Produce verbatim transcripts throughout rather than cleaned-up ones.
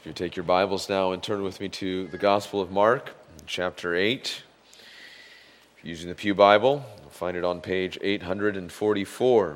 You take your Bibles now and turn with me to the Gospel of Mark, chapter eight. If you're using the Pew Bible, you'll find it on page eight forty-four.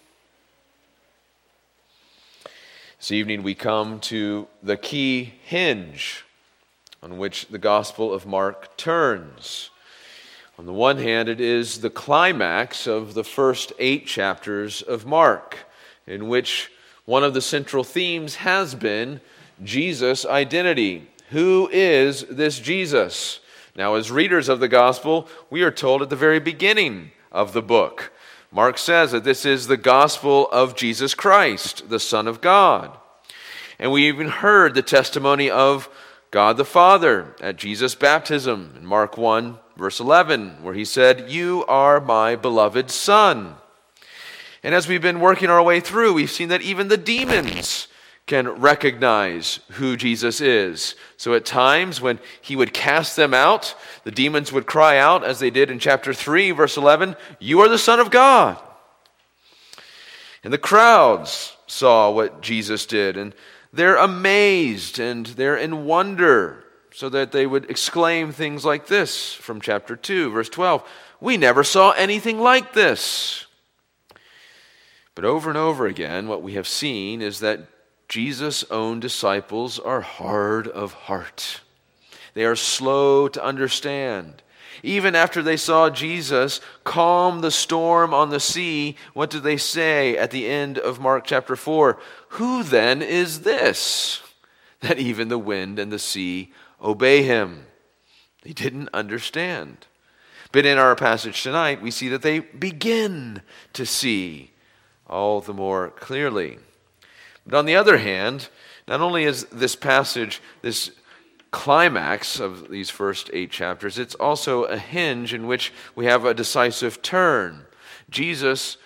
This evening we come to the key hinge on which the Gospel of Mark turns. On the one hand, it is the climax of the first eight chapters of Mark, in which one of the central themes has been Jesus' identity. Who is this Jesus? Now, as readers of the gospel, we are told at the very beginning of the book, Mark says that this is the gospel of Jesus Christ, the Son of God. And we even heard the testimony of God the Father at Jesus' baptism in Mark one, verse eleven, where he said, "You are my beloved Son." And as we've been working our way through, we've seen that even the demons can recognize who Jesus is. So at times when he would cast them out, the demons would cry out, as they did in chapter three, verse eleven, "You are the Son of God." And the crowds saw what Jesus did, and they're amazed and they're in wonder, so that they would exclaim things like this from chapter two, verse twelve, "We never saw anything like this." But over and over again, what we have seen is that Jesus' own disciples are hard of heart. They are slow to understand. Even after they saw Jesus calm the storm on the sea, what do they say at the end of Mark chapter four? "Who then is this, that even the wind and the sea obey him?" They didn't understand. But in our passage tonight, we see that they begin to see all the more clearly. But on the other hand, not only is this passage, this climax of these first eight chapters, it's also a hinge in which we have a decisive turn. Jesus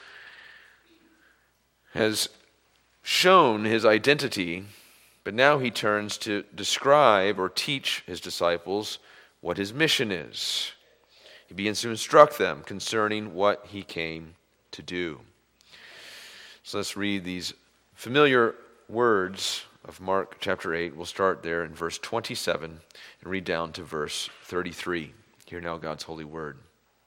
has shown his identity, but now he turns to describe or teach his disciples what his mission is. He begins to instruct them concerning what he came to do. So let's read these familiar words of Mark chapter eight. We'll start there in verse twenty-seven and read down to verse thirty-three. Hear now God's holy word.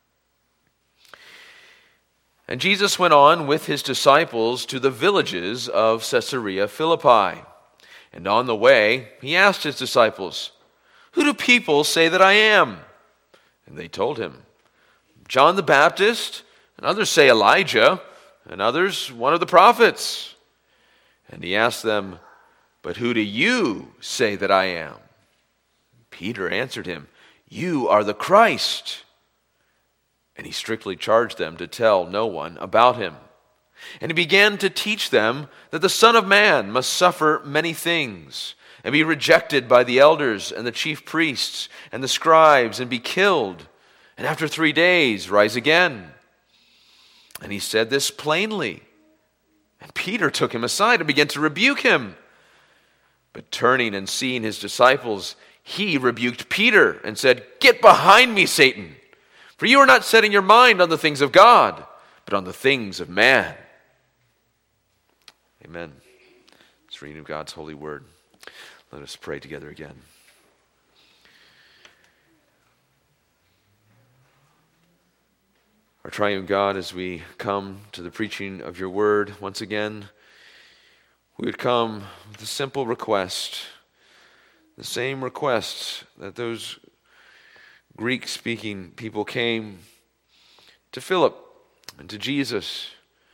"And Jesus went on with his disciples to the villages of Caesarea Philippi. And on the way, he asked his disciples, 'Who do people say that I am?' And they told him, 'John the Baptist, and others say Elijah, and others one of the prophets.' And he asked them, 'But who do you say that I am?' Peter answered him, 'You are the Christ.' And he strictly charged them to tell no one about him. And he began to teach them that the Son of Man must suffer many things, and be rejected by the elders and the chief priests and the scribes, and be killed, and after three days rise again. And he said this plainly. And Peter took him aside and began to rebuke him. But turning and seeing his disciples, he rebuked Peter and said, 'Get behind me, Satan, for you are not setting your mind on the things of God, but on the things of man.'" Amen. It's reading of God's holy word. Let us pray together again. Our triune God, as we come to the preaching of your word once again, we would come with a simple request, the same request that those Greek-speaking people came to Philip and to Jesus.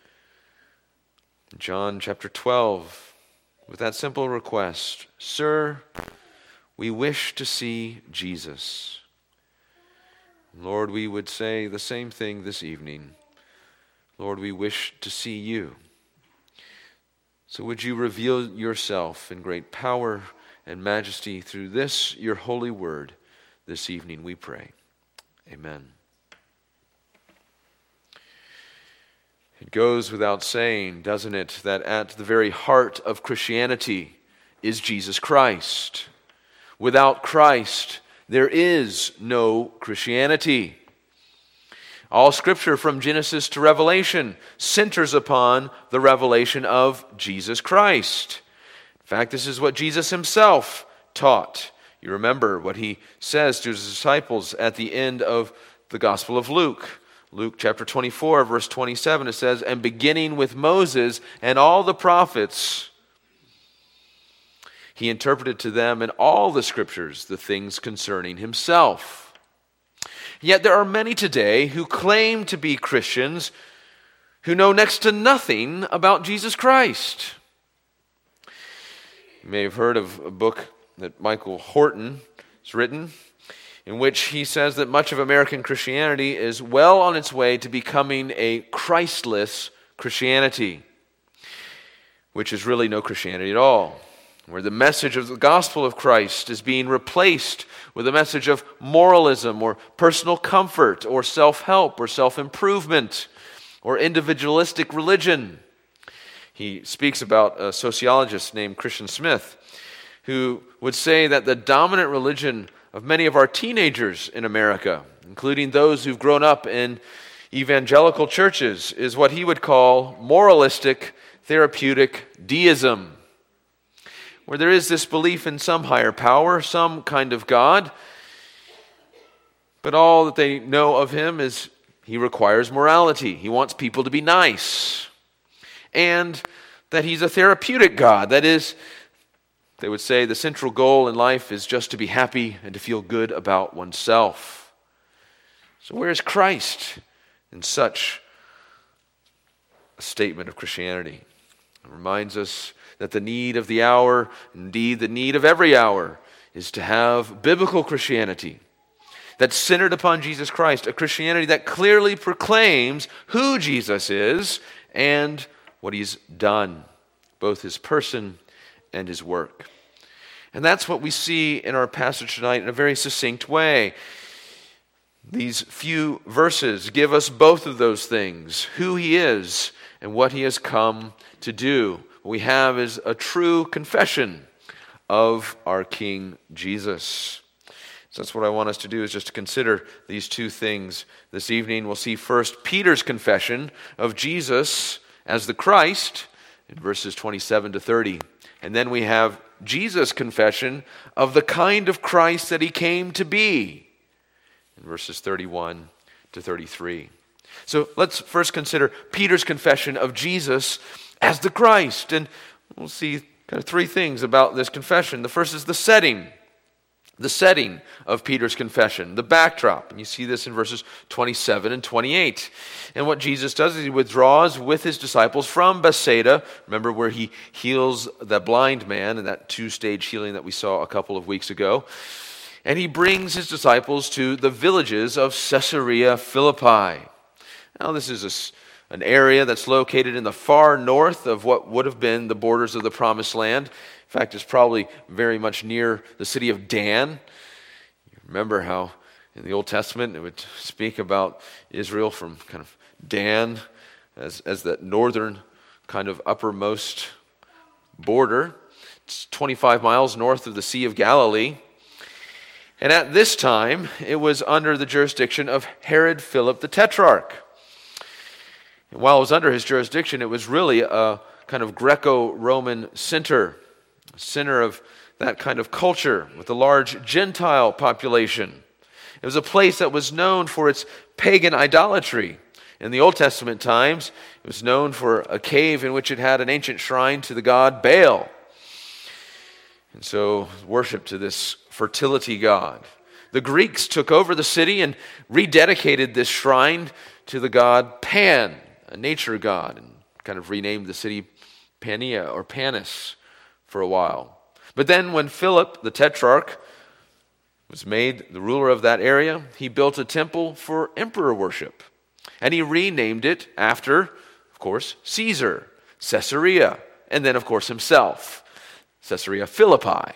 In John chapter twelve, with that simple request, "Sir, we wish to see Jesus." Lord, we would say the same thing this evening. Lord, we wish to see you. So would you reveal yourself in great power and majesty through this, your holy word, this evening, we pray. Amen. It goes without saying, doesn't it, that at the very heart of Christianity is Jesus Christ. Without Christ, there is no Christianity. All Scripture from Genesis to Revelation centers upon the revelation of Jesus Christ. fact, this is what Jesus himself taught. You remember what he says to his disciples at the end of the Gospel of Luke. Luke chapter twenty-four, verse twenty-seven, it says, "And beginning with Moses and all the prophets, he interpreted to them in all the scriptures the things concerning himself." Yet there are many today who claim to be Christians who know next to nothing about Jesus Christ. You may have heard of a book that Michael Horton has written, in which he says that much of American Christianity is well on its way to becoming a Christless Christianity, which is really no Christianity at all, where the message of the gospel of Christ is being replaced with a message of moralism or personal comfort or self-help or self-improvement or individualistic religion. He speaks about a sociologist named Christian Smith, who would say that the dominant religion of many of our teenagers in America, including those who've grown up in evangelical churches, is what he would call moralistic therapeutic deism, where there is this belief in some higher power, some kind of God, but all that they know of him is he requires morality. He wants people to be nice. And that he's a therapeutic God. That is, they would say the central goal in life is just to be happy and to feel good about oneself. So where is Christ in such a statement of Christianity? It reminds us that the need of the hour, indeed the need of every hour, is to have biblical Christianity that's centered upon Jesus Christ, a Christianity that clearly proclaims who Jesus is and what he's done, both his person and his work. And that's what we see in our passage tonight in a very succinct way. These few verses give us both of those things, who he is and what he has come to do. What we have is a true confession of our King Jesus. So that's what I want us to do, is just to consider these two things this evening. We'll see first Peter's confession of Jesus as the Christ in verses twenty-seven to thirty. And then we have Jesus' confession of the kind of Christ that he came to be in verses thirty-one to thirty-three. So let's first consider Peter's confession of Jesus as the Christ. And we'll see kind of three things about this confession. The first is the setting. The setting of Peter's confession, the backdrop. And you see this in verses twenty-seven and twenty-eight. And what Jesus does is he withdraws with his disciples from Bethsaida. Remember where he heals the blind man in that two-stage healing that we saw a couple of weeks ago. And he brings his disciples to the villages of Caesarea Philippi. Now this is a, an area that's located in the far north of what would have been the borders of the Promised Land. In fact, it's probably very much near the city of Dan. You remember how in the Old Testament it would speak about Israel from kind of Dan as, as that northern kind of uppermost border. It's twenty-five miles north of the Sea of Galilee. And at this time, it was under the jurisdiction of Herod Philip the Tetrarch. And while it was under his jurisdiction, it was really a kind of Greco-Roman center. Center of that kind of culture with a large Gentile population. It was a place that was known for its pagan idolatry. In the Old Testament times, it was known for a cave in which it had an ancient shrine to the god Baal. And so, worship to this fertility god. The Greeks took over the city and rededicated this shrine to the god Pan, a nature god, and kind of renamed the city Pania or Panis for a while. But then when Philip the Tetrarch was made the ruler of that area, he built a temple for emperor worship. And he renamed it after, of course, Caesar, Caesarea, and then, of course, himself, Caesarea Philippi,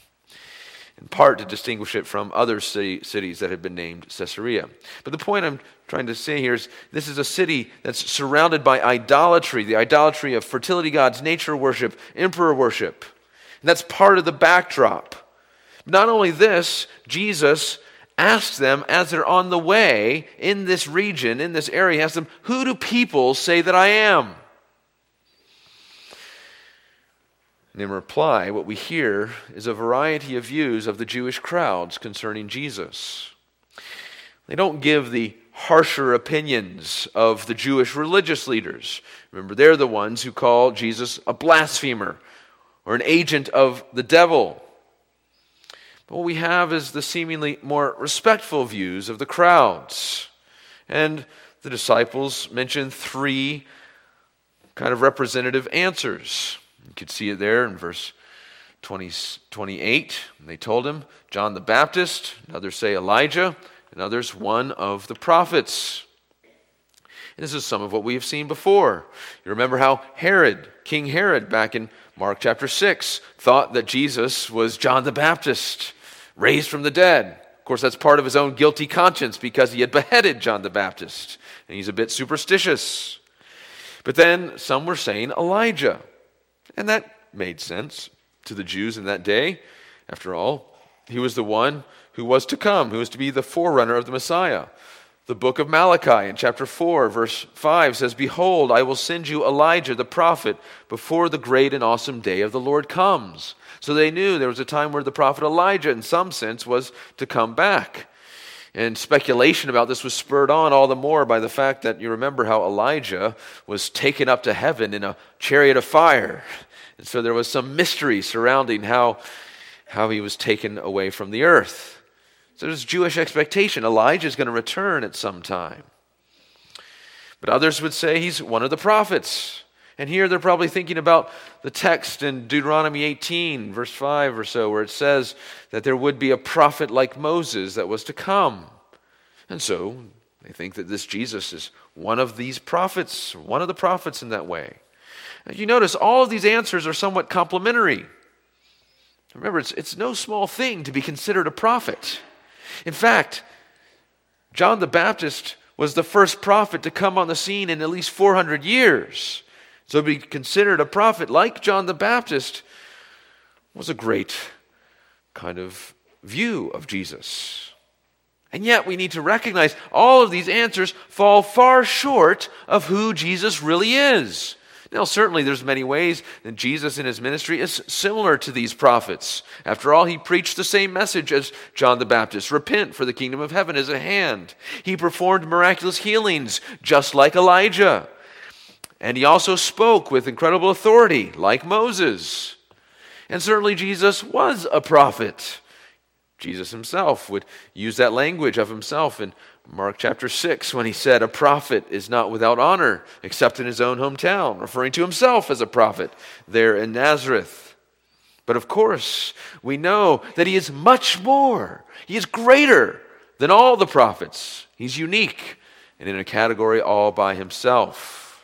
in part to distinguish it from other city, cities that had been named Caesarea. But the point I'm trying to say here is this is a city that's surrounded by idolatry, the idolatry of fertility gods, nature worship, emperor worship. And that's part of the backdrop. Not only this, Jesus asks them as they're on the way in this region, in this area, he asks them, who do people say that I am? And in reply, what we hear is a variety of views of the Jewish crowds concerning Jesus. They don't give the harsher opinions of the Jewish religious leaders. Remember, they're the ones who call Jesus a blasphemer or an agent of the devil. But what we have is the seemingly more respectful views of the crowds. And the disciples mention three kind of representative answers. You could see it there in verse twenty, twenty-eight. They told him, John the Baptist, and others say Elijah, and others one of the prophets. And this is some of what we have seen before. You remember how Herod, King Herod, back in Mark chapter six, thought that Jesus was John the Baptist, raised from the dead. Of course, that's part of his own guilty conscience because he had beheaded John the Baptist, and he's a bit superstitious. But then some were saying Elijah, and that made sense to the Jews in that day. After all, he was the one who was to come, who was to be the forerunner of the Messiah. The book of Malachi in chapter four, verse five says, Behold, I will send you Elijah the prophet before the great and awesome day of the Lord comes. So they knew there was a time where the prophet Elijah, in some sense, was to come back. And speculation about this was spurred on all the more by the fact that you remember how Elijah was taken up to heaven in a chariot of fire. And so there was some mystery surrounding how, how he was taken away from the earth. So there's Jewish expectation. Elijah is going to return at some time. But others would say he's one of the prophets. And here they're probably thinking about the text in Deuteronomy eighteen, verse five or so, where it says that there would be a prophet like Moses that was to come. And so they think that this Jesus is one of these prophets, one of the prophets in that way. Now, you notice all of these answers are somewhat complementary. Remember, it's, it's no small thing to be considered a prophet. In fact, John the Baptist was the first prophet to come on the scene in at least four hundred years. So to be considered a prophet like John the Baptist was a great kind of view of Jesus. And yet we need to recognize all of these answers fall far short of who Jesus really is. Now, certainly there's many ways that Jesus in his ministry is similar to these prophets. After all, he preached the same message as John the Baptist. Repent, for the kingdom of heaven is at hand. He performed miraculous healings, just like Elijah. And he also spoke with incredible authority, like Moses. And certainly Jesus was a prophet. Jesus himself would use that language of himself in Mark chapter six, when he said, a prophet is not without honor except in his own hometown, referring to himself as a prophet there in Nazareth. But of course, we know that he is much more. He is greater than all the prophets. He's unique and in a category all by himself.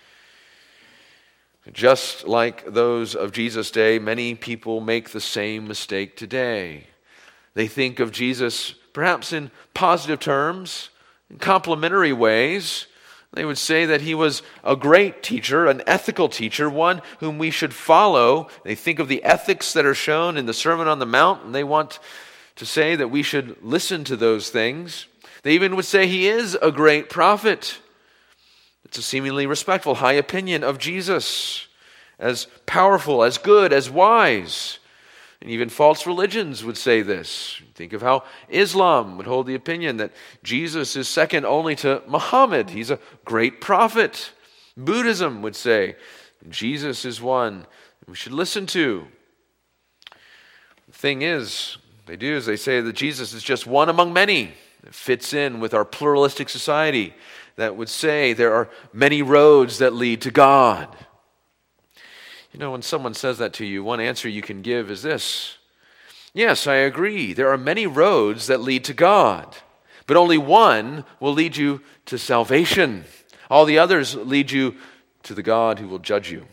Just like those of Jesus' day, many people make the same mistake today. They think of Jesus perhaps in positive terms, in complimentary ways. They would say that he was a great teacher, an ethical teacher, one whom we should follow. They think of the ethics that are shown in the Sermon on the Mount, and they want to say that we should listen to those things. They even would say he is a great prophet. It's a seemingly respectful, high opinion of Jesus, as powerful, as good, as wise. And even false religions would say this. Think of how Islam would hold the opinion that Jesus is second only to Muhammad. He's a great prophet. Buddhism would say Jesus is one we should listen to. The thing is, they do is they say that Jesus is just one among many. It fits in with our pluralistic society that would say there are many roads that lead to God. You know, when someone says that to you, one answer you can give is this. Yes, I agree. There are many roads that lead to God, but only one will lead you to salvation. All the others lead you to the God who will judge you.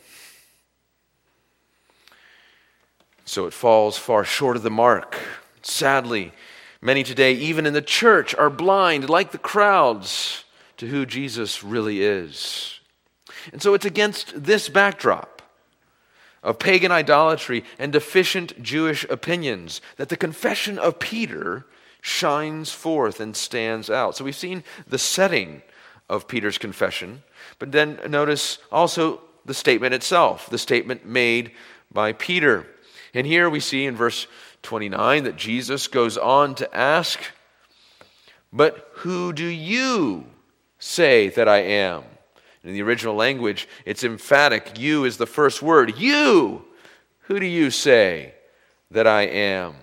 So it falls far short of the mark. Sadly, many today, even in the church, are blind, like the crowds, to who Jesus really is. And so it's against this backdrop of pagan idolatry and deficient Jewish opinions that the confession of Peter shines forth and stands out. So we've seen the setting of Peter's confession, but then notice also the statement itself, the statement made by Peter. And here we see in verse twenty-nine that Jesus goes on to ask, "But who do you say that I am?" In the original language, it's emphatic. You is the first word. You! Who do you say that I am?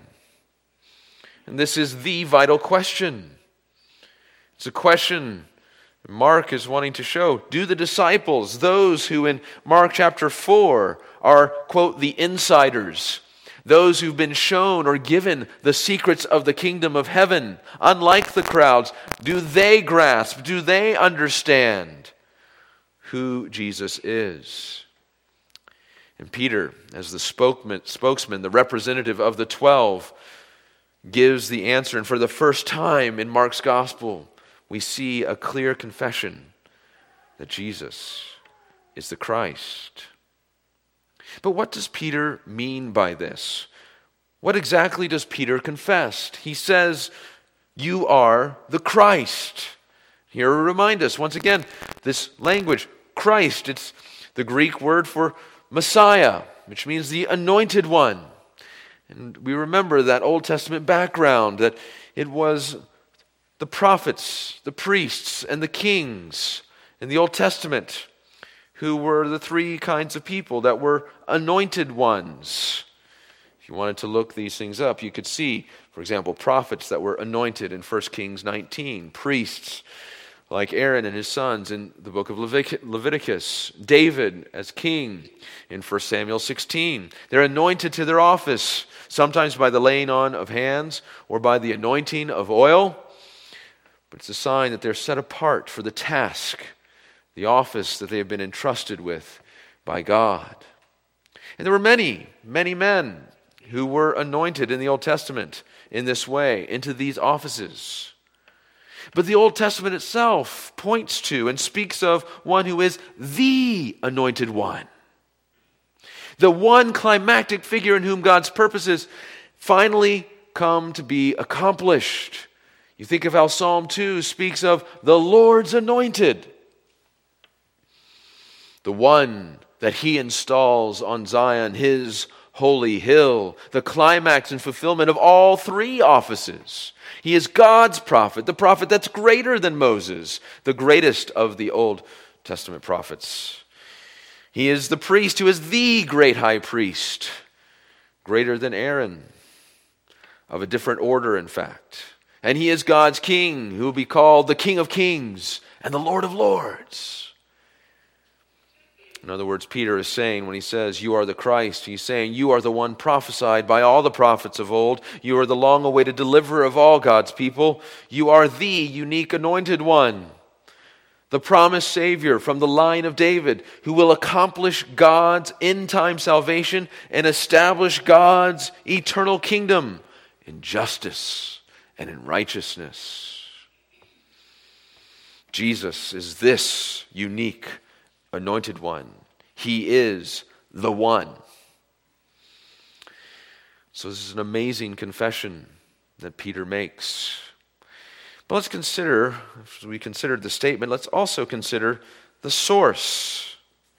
And this is the vital question. It's a question Mark is wanting to show. Do the disciples, those who in Mark chapter four are, quote, the insiders, those who've been shown or given the secrets of the kingdom of heaven, unlike the crowds, do they grasp, do they understand who Jesus is? And Peter, as the spokesman, spokesman, the representative of the twelve, gives the answer. And for the first time in Mark's gospel, we see a clear confession that Jesus is the Christ. But what does Peter mean by this? What exactly does Peter confess? He says, "You are the Christ." Here we remind us, once again, this language, Christ, it's the Greek word for Messiah, which means the anointed one. And we remember that Old Testament background, that it was the prophets, the priests, and the kings in the Old Testament who were the three kinds of people that were anointed ones. If you wanted to look these things up, you could see, for example, prophets that were anointed in First Kings nineteen, priests like Aaron and his sons in the book of Levit- Leviticus, David as king in First Samuel sixteen. They're anointed to their office, sometimes by the laying on of hands or by the anointing of oil. But it's a sign that they're set apart for the task, the office that they have been entrusted with by God. And there were many, many men who were anointed in the Old Testament in this way, into these offices. But the Old Testament itself points to and speaks of one who is the anointed one. The one climactic figure in whom God's purposes finally come to be accomplished. You think of how Psalm two speaks of the Lord's anointed. The one that he installs on Zion, his holy hill, the climax and fulfillment of all three offices. He is God's prophet, the prophet that's greater than Moses, the greatest of the Old Testament prophets. He is the priest who is the great high priest, greater than Aaron, of a different order, in fact. And he is God's king, who will be called the King of Kings and the Lord of Lords. In other words, Peter is saying, when he says, "You are the Christ," he's saying, you are the one prophesied by all the prophets of old. You are the long-awaited deliverer of all God's people. You are the unique anointed one, the promised Savior from the line of David, who will accomplish God's end-time salvation and establish God's eternal kingdom in justice and in righteousness. Jesus is this unique anointed one. He is the one. So this is an amazing confession that Peter makes. But let's consider, as we considered the statement, let's also consider the source.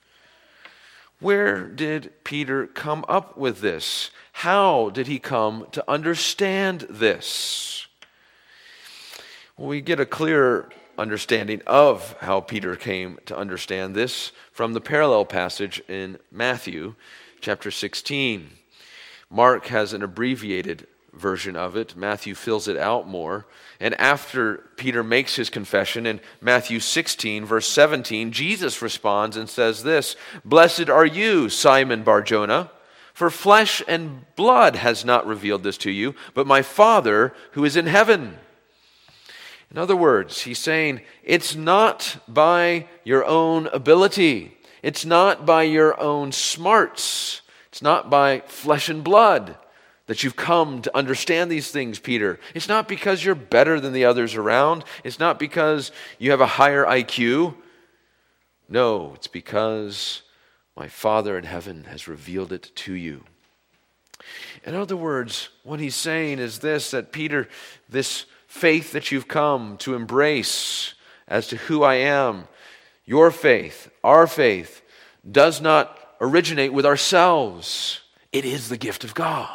Where did Peter come up with this? How did he come to understand this? Well, we get a clearer understanding of how Peter came to understand this from the parallel passage in Matthew chapter sixteen. Mark has an abbreviated version of it. Matthew fills it out more. And after Peter makes his confession in Matthew sixteen, verse seventeen, Jesus responds and says this, "Blessed are you, Simon Bar-Jonah, for flesh and blood has not revealed this to you, but my Father who is in heaven." In other words, he's saying, it's not by your own ability. It's not by your own smarts. It's not by flesh and blood that you've come to understand these things, Peter. It's not because you're better than the others around. It's not because you have a higher I Q. No, it's because my Father in heaven has revealed it to you. In other words, what he's saying is this, that Peter, this faith that you've come to embrace as to who I am, your faith, our faith, does not originate with ourselves. It is the gift of God.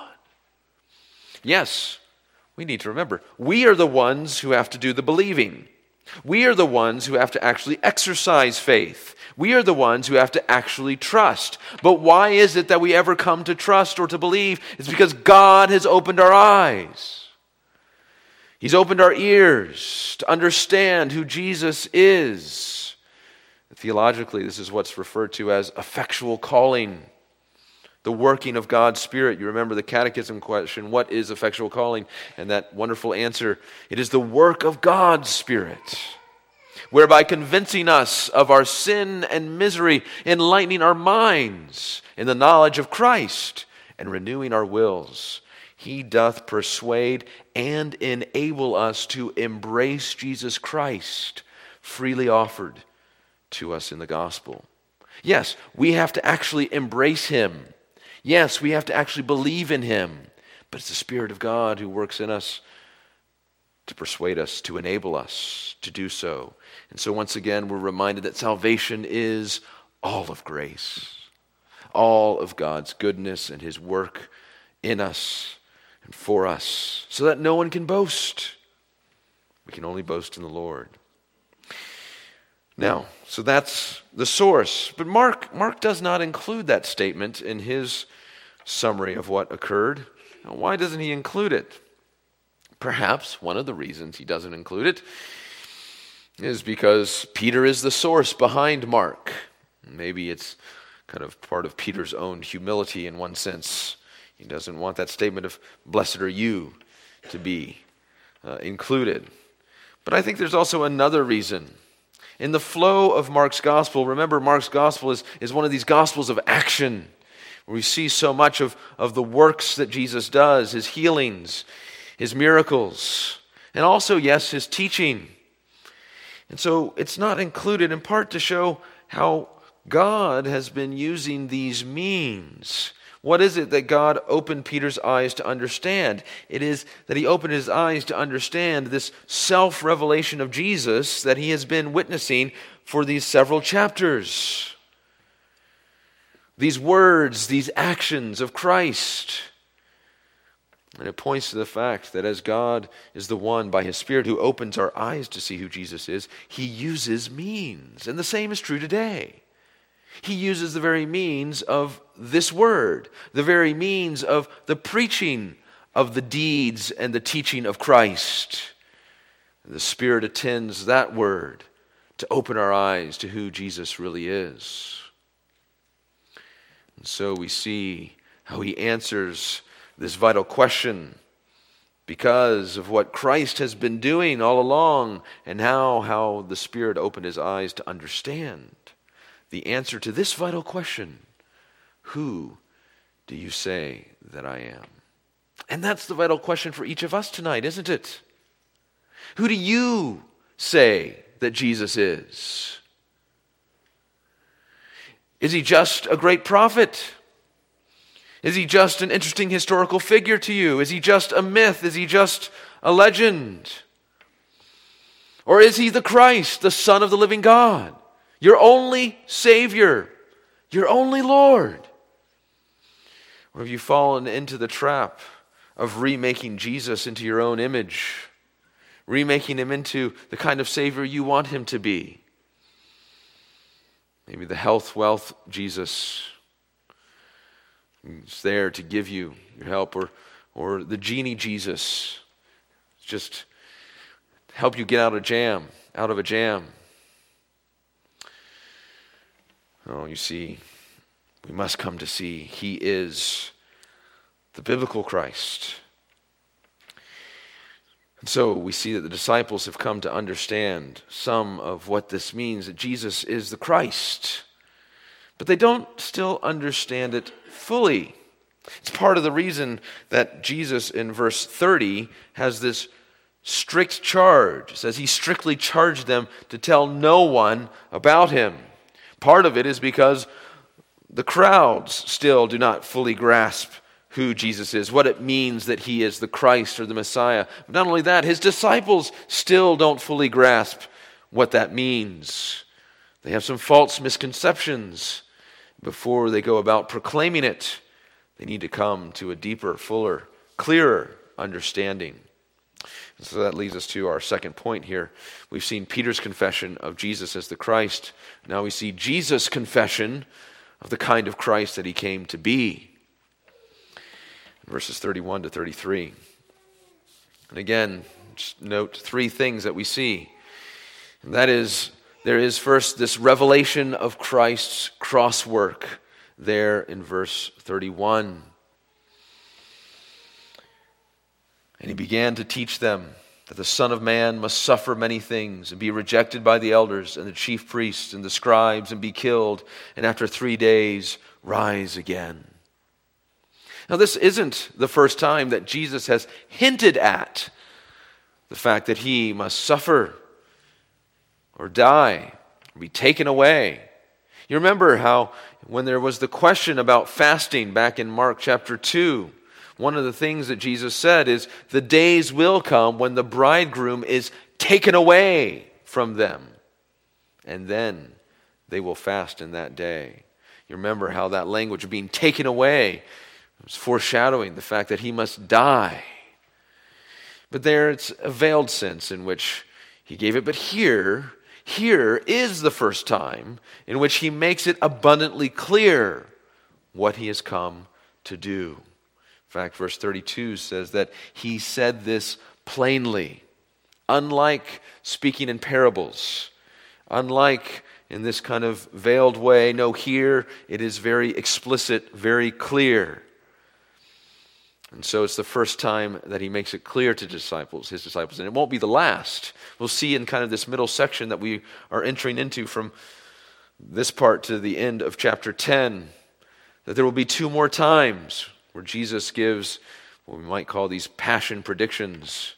Yes, we need to remember, we are the ones who have to do the believing. We are the ones who have to actually exercise faith. We are the ones who have to actually trust. But why is it that we ever come to trust or to believe? It's because God has opened our eyes. He's opened our ears to understand who Jesus is. Theologically, this is what's referred to as effectual calling, the working of God's Spirit. You remember the catechism question, what is effectual calling? And that wonderful answer, it is the work of God's Spirit, whereby convincing us of our sin and misery, enlightening our minds in the knowledge of Christ, and renewing our wills. He doth persuade and enable us to embrace Jesus Christ, freely offered to us in the gospel. Yes, we have to actually embrace him. Yes, we have to actually believe in him. But it's the Spirit of God who works in us to persuade us, to enable us to do so. And so once again, we're reminded that salvation is all of grace, all of God's goodness and his work in us and for us, so that no one can boast. We can only boast in the Lord. Now, so that's the source. But Mark, Mark does not include that statement in his summary of what occurred. Now, why doesn't he include it? Perhaps one of the reasons he doesn't include it is because Peter is the source behind Mark. Maybe it's kind of part of Peter's own humility in one sense. He doesn't want that statement of blessed are you to be uh, included. But I think there's also another reason. In the flow of Mark's gospel, remember Mark's gospel is, is one of these gospels of action, where we see so much of, of the works that Jesus does, his healings, his miracles, and also, yes, his teaching. And so it's not included in part to show how God has been using these means. What is it that God opened Peter's eyes to understand? It is that he opened his eyes to understand this self-revelation of Jesus that he has been witnessing for these several chapters. These words, these actions of Christ. And it points to the fact that as God is the one by his Spirit who opens our eyes to see who Jesus is, he uses means. And the same is true today. He uses the very means of this word, the very means of the preaching of the deeds and the teaching of Christ. The Spirit attends that word to open our eyes to who Jesus really is. And so we see how he answers this vital question because of what Christ has been doing all along, and how, how the Spirit opened his eyes to understand the answer to this vital question: who do you say that I am? And that's the vital question for each of us tonight, isn't it? Who do you say that Jesus is? Is he just a great prophet? Is he just an interesting historical figure to you? Is he just a myth? Is he just a legend? Or is he the Christ, the Son of the living God? Your only Savior, your only Lord? Or have you fallen into the trap of remaking Jesus into your own image, remaking him into the kind of Savior you want him to be? Maybe the health, wealth Jesus is there to give you your help, or, or the genie Jesus, just help you get out of jam, out of a jam. Oh, you see, we must come to see he is the biblical Christ. And so we see that the disciples have come to understand some of what this means, that Jesus is the Christ. But they don't still understand it fully. It's part of the reason that Jesus in verse thirty has this strict charge. It says he strictly charged them to tell no one about him. Part of it is because the crowds still do not fully grasp who Jesus is, what it means that he is the Christ or the Messiah. But not only that, his disciples still don't fully grasp what that means. They have some false misconceptions. Before they go about proclaiming it, They need to come to a deeper, fuller, clearer understanding. And so that leads us to our second point here. We've seen Peter's confession of Jesus as the Christ. Now we see Jesus' confession of the kind of Christ that he came to be. Verses thirty-one to thirty-three. And again, just note three things that we see. And that is, there is first this revelation of Christ's cross work there in verse thirty-one. And he began to teach them that the Son of Man must suffer many things and be rejected by the elders and the chief priests and the scribes and be killed, and after three days rise again. Now, this isn't the first time that Jesus has hinted at the fact that he must suffer or die or be taken away. You remember how when there was the question about fasting back in Mark chapter two, one of the things that Jesus said is, the days will come when the bridegroom is taken away from them, and then they will fast in that day. You remember how that language of being taken away was foreshadowing the fact that he must die. But there it's a veiled sense in which he gave it. But here, here is the first time in which he makes it abundantly clear what he has come to do. In fact, verse thirty-two says that he said this plainly, unlike speaking in parables, unlike in this kind of veiled way. No, here it is very explicit, very clear. And so it's the first time that he makes it clear to disciples, his disciples, and it won't be the last. We'll see in kind of this middle section that we are entering into from this part to the end of chapter ten, that there will be two more times where Jesus gives what we might call these passion predictions.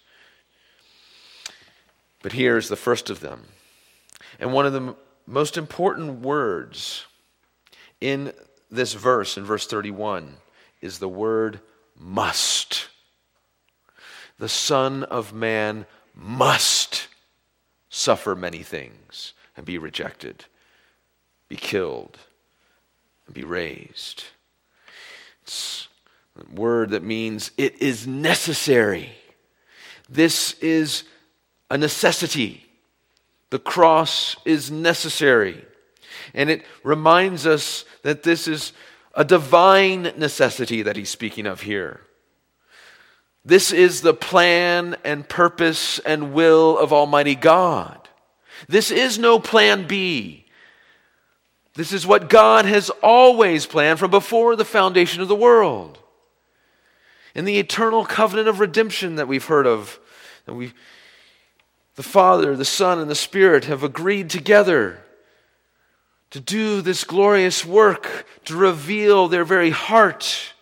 But here's the first of them. And one of the most important words in this verse, in verse thirty-one, is the word must. The Son of Man must suffer many things and be rejected, be killed, and be raised. It's a word that means it is necessary. This is a necessity. The cross is necessary. And it reminds us that this is a divine necessity that he's speaking of here. This is the plan and purpose and will of Almighty God. This is no plan B. This is what God has always planned from before the foundation of the world. In the eternal covenant of redemption that we've heard of, that we, the Father, the Son, and the Spirit have agreed together to do this glorious work, to reveal their very heart.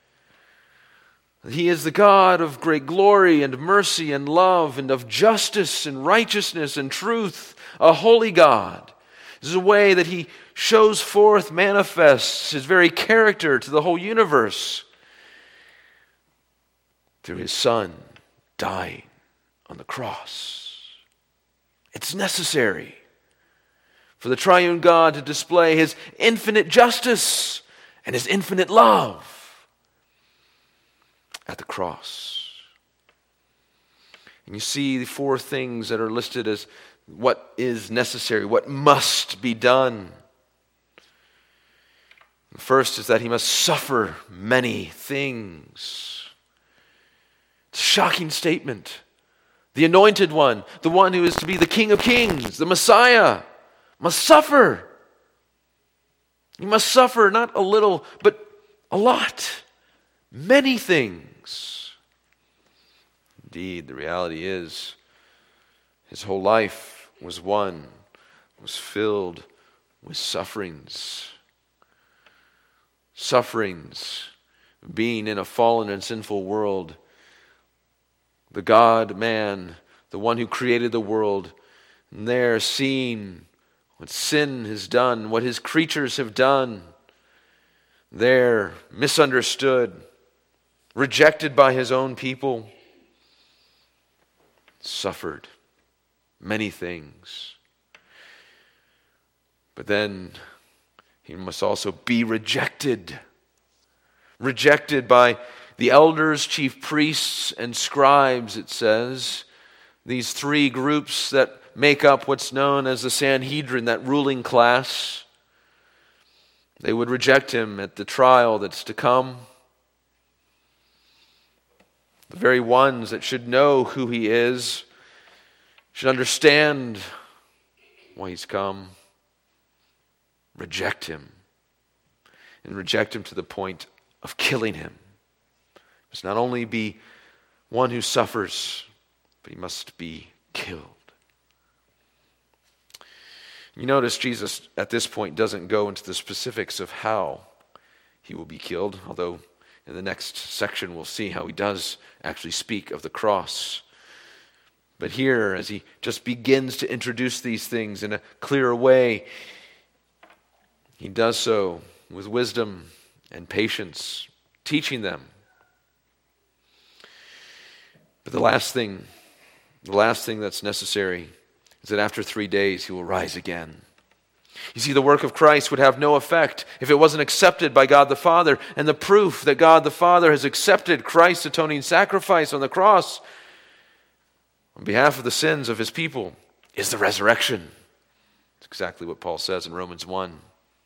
He is the God of great glory and mercy and love and of justice and righteousness and truth, a holy God. This is a way that he shows forth, manifests his very character to the whole universe through his Son dying on the cross. It's necessary for the triune God to display his infinite justice and his infinite love at the cross. And you see the four things that are listed as what is necessary, what must be done. The first is that he must suffer many things. It's a shocking statement. The anointed one, the one who is to be the King of Kings, the Messiah, must suffer. He must suffer not a little, but a lot. Many things. Indeed, the reality is his whole life was one, was filled with sufferings. Sufferings, being in a fallen and sinful world. The God-man, the one who created the world, and there seeing what sin has done, what his creatures have done, there misunderstood, rejected by his own people, suffered many things. But then he must also be rejected. rejected by the elders, chief priests, and scribes, it says. These three groups that make up what's known as the Sanhedrin, that ruling class. They would reject him at the trial that's to come. The very ones that should know who he is, should understand why he's come, reject him. And reject him to the point of killing him. He must not only be one who suffers, but he must be killed. You notice Jesus at this point doesn't go into the specifics of how he will be killed, although in the next section we'll see how he does actually speak of the cross. But here, as he just begins to introduce these things in a clearer way, he does so with wisdom and patience, teaching them. But the last thing, the last thing that's necessary is that after three days he will rise again. You see, the work of Christ would have no effect if it wasn't accepted by God the Father, and the proof that God the Father has accepted Christ's atoning sacrifice on the cross on behalf of the sins of his people is the resurrection. That's exactly what Paul says in Romans one.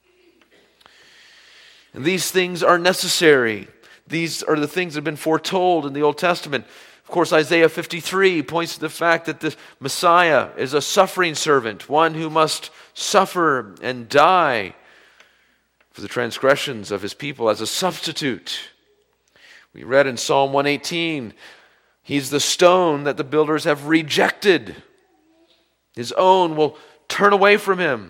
And these things are necessary. These are the things that have been foretold in the Old Testament. Of course, Isaiah fifty-three points to the fact that the Messiah is a suffering servant, one who must suffer and die for the transgressions of his people as a substitute. We read in Psalm one eighteen, he's the stone that the builders have rejected. His own will turn away from him.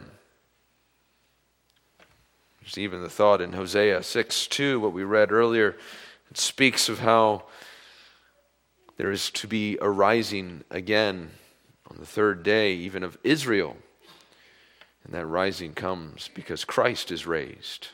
There's even the thought in Hosea six two, what we read earlier. It speaks of how there is to be a rising again on the third day, even of Israel. And that rising comes because Christ is raised.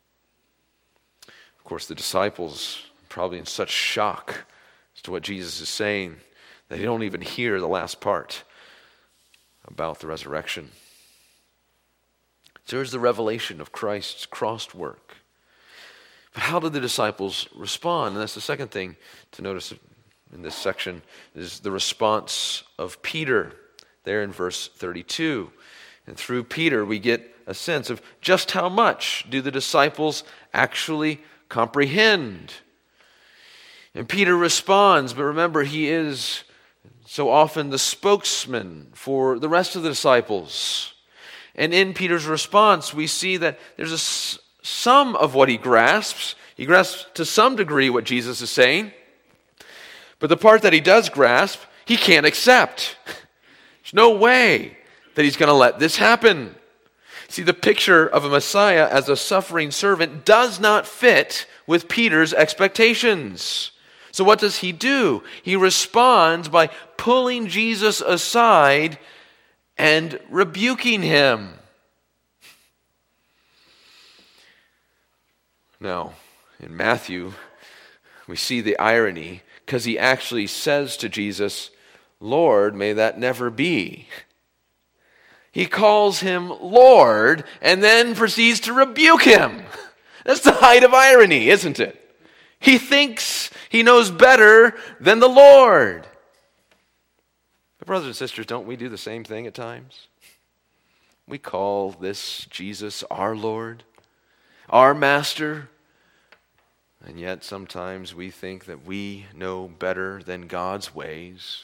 Of course, the disciples are probably in such shock as to what Jesus is saying that they don't even hear the last part about the resurrection. So here's the revelation of Christ's cross work. But how did the disciples respond? And that's the second thing to notice in this section, is the response of Peter there in verse thirty-two. And through Peter we get a sense of just how much do the disciples actually comprehend. And Peter responds, but remember, he is so often the spokesman for the rest of the disciples. And in Peter's response, we see that there's a, some of what he grasps. He grasps to some degree what Jesus is saying. But the part that he does grasp, he can't accept. There's no way that he's going to let this happen. See, the picture of a Messiah as a suffering servant does not fit with Peter's expectations. So what does he do? He responds by pulling Jesus aside and rebuking him. Now, in Matthew, we see the irony, because he actually says to Jesus, "Lord, may that never be." He calls him Lord and then proceeds to rebuke him. That's the height of irony, isn't it? He thinks he knows better than the Lord. But brothers and sisters, don't we do the same thing at times? We call this Jesus our Lord, our Master, and yet sometimes we think that we know better than God's ways.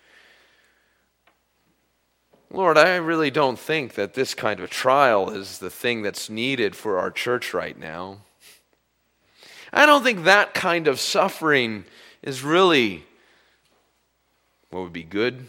Lord, I really don't think that this kind of trial is the thing that's needed for our church right now. I don't think that kind of suffering is really what would be good.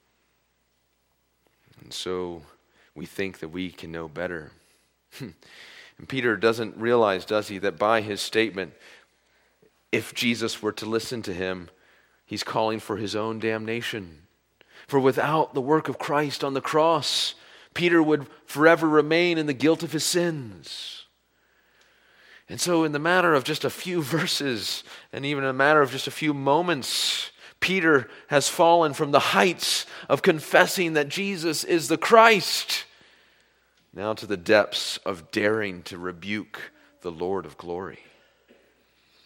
And so we think that we can know better. And Peter doesn't realize, does he, that by his statement, if Jesus were to listen to him, he's calling for his own damnation. For without the work of Christ on the cross, Peter would forever remain in the guilt of his sins. And so in the matter of just a few verses, and even in a matter of just a few moments, Peter has fallen from the heights of confessing that Jesus is the Christ, now to the depths of daring to rebuke the Lord of glory.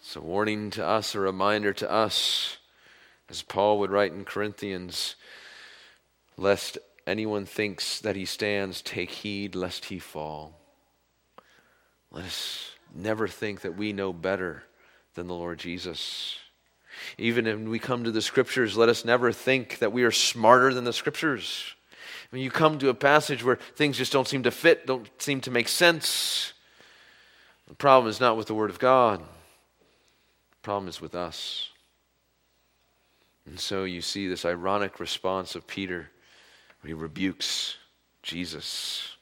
It's a warning to us, a reminder to us, as Paul would write in Corinthians, lest anyone thinks that he stands, take heed lest he fall. Let us never think that we know better than the Lord Jesus. Even when we come to the Scriptures, let us never think that we are smarter than the Scriptures. When you come to a passage where things just don't seem to fit, don't seem to make sense, the problem is not with the Word of God. The problem is with us. And so you see this ironic response of Peter when he rebukes Jesus.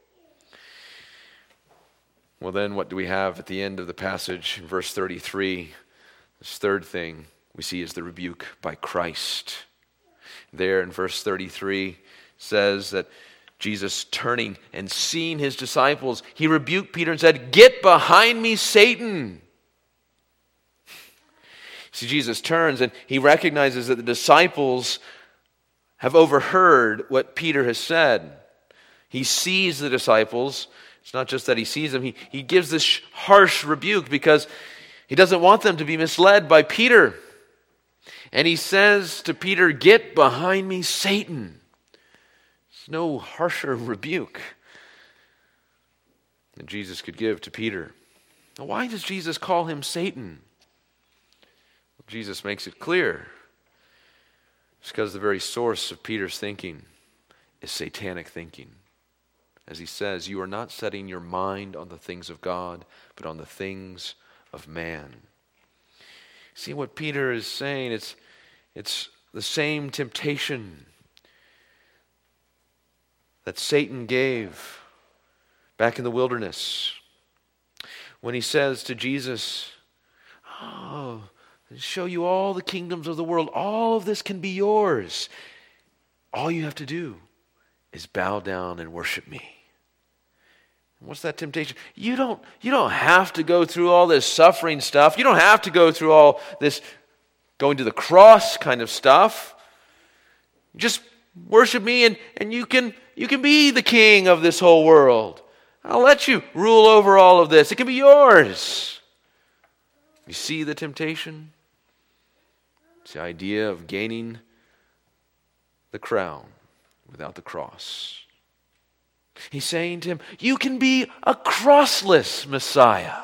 Well, then what do we have at the end of the passage in verse thirty-three? This third thing we see is the rebuke by Christ. There in verse thirty-three says that Jesus, turning and seeing his disciples, he rebuked Peter and said, "Get behind me, Satan." See, Jesus turns and he recognizes that the disciples have overheard what Peter has said. He sees the disciples. It's not just that he sees them. He, he gives this harsh rebuke because he doesn't want them to be misled by Peter. And he says to Peter, "Get behind me, Satan." There's no harsher rebuke than Jesus could give to Peter. Now, why does Jesus call him Satan? Well, Jesus makes it clear. It's because the very source of Peter's thinking is satanic thinking. As he says, you are not setting your mind on the things of God, but on the things of man. See what Peter is saying? It's, it's the same temptation that Satan gave back in the wilderness when he says to Jesus, "Oh, I'll show you all the kingdoms of the world. All of this can be yours. All you have to do is bow down and worship me." What's that temptation? You don't, you don't have to go through all this suffering stuff. You don't have to go through all this going to the cross kind of stuff. Just worship me and, and you can you can be the king of this whole world. I'll let you rule over all of this. It can be yours. You see the temptation? It's the idea of gaining the crown without the cross. He's saying to him, you can be a crossless Messiah.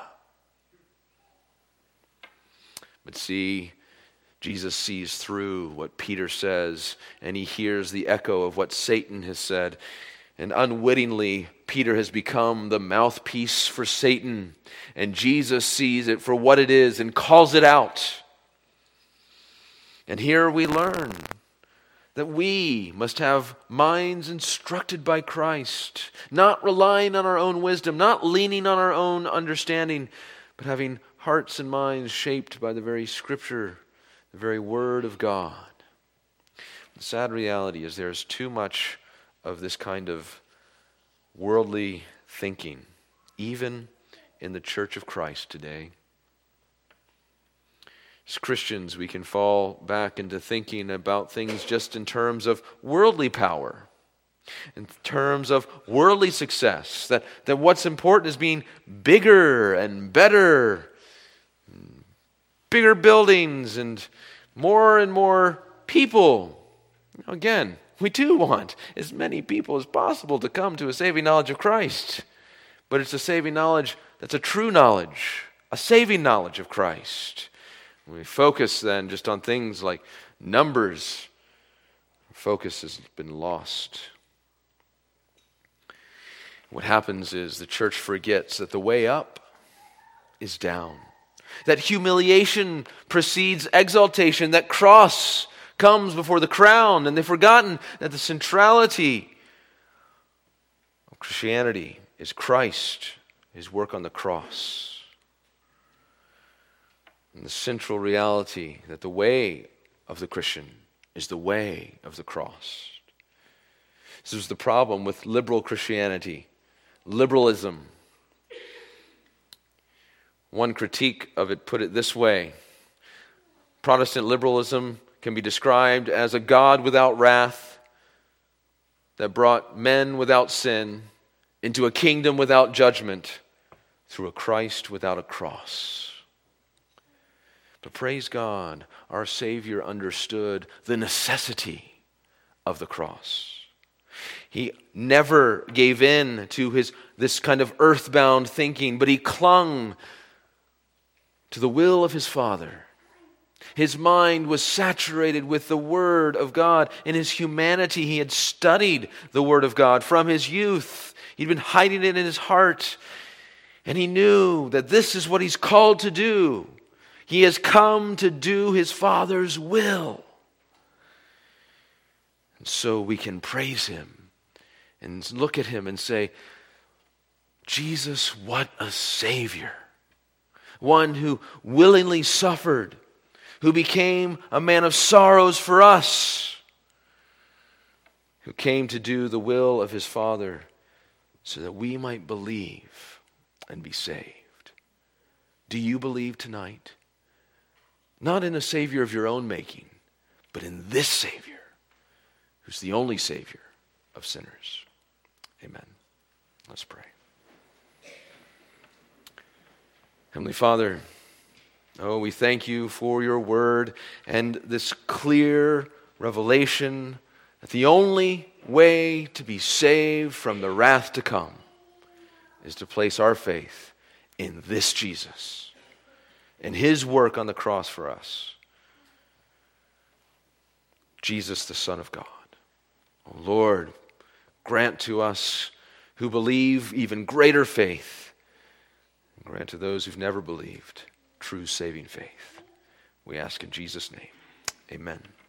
But see, Jesus sees through what Peter says, and he hears the echo of what Satan has said. And unwittingly, Peter has become the mouthpiece for Satan. And Jesus sees it for what it is and calls it out. And here we learn that we must have minds instructed by Christ, not relying on our own wisdom, not leaning on our own understanding, but having hearts and minds shaped by the very Scripture, the very Word of God. The sad reality is there's too much of this kind of worldly thinking, even in the Church of Christ today. As Christians, we can fall back into thinking about things just in terms of worldly power, in terms of worldly success, that, that what's important is being bigger and better, bigger buildings and more and more people. Again, we do want as many people as possible to come to a saving knowledge of Christ, but it's a saving knowledge that's a true knowledge, a saving knowledge of Christ. When we focus then just on things like numbers, focus has been lost. What happens is the church forgets that the way up is down, that humiliation precedes exaltation, that cross comes before the crown, and they've forgotten that the centrality of Christianity is Christ, His work on the cross. And the central reality that the way of the Christian is the way of the cross. This is the problem with liberal Christianity, liberalism. One critique of it put it this way: Protestant liberalism can be described as a God without wrath that brought men without sin into a kingdom without judgment through a Christ without a cross. But praise God, our Savior understood the necessity of the cross. He never gave in to his this kind of earthbound thinking, but he clung to the will of his Father. His mind was saturated with the Word of God. In his humanity, he had studied the Word of God from his youth. He'd been hiding it in his heart. And he knew that this is what he's called to do. He has come to do his Father's will. And so we can praise him and look at him and say, Jesus, what a Savior. One who willingly suffered, who became a man of sorrows for us, who came to do the will of his Father so that we might believe and be saved. Do you believe tonight? Not in a Savior of your own making, but in this Savior, who's the only Savior of sinners. Amen. Let's pray. Heavenly Father, oh, we thank you for your word and this clear revelation that the only way to be saved from the wrath to come is to place our faith in this Jesus, in his work on the cross for us. Jesus, the Son of God. Oh Lord, grant to us who believe even greater faith. Grant to those who've never believed true saving faith. We ask in Jesus' name. Amen.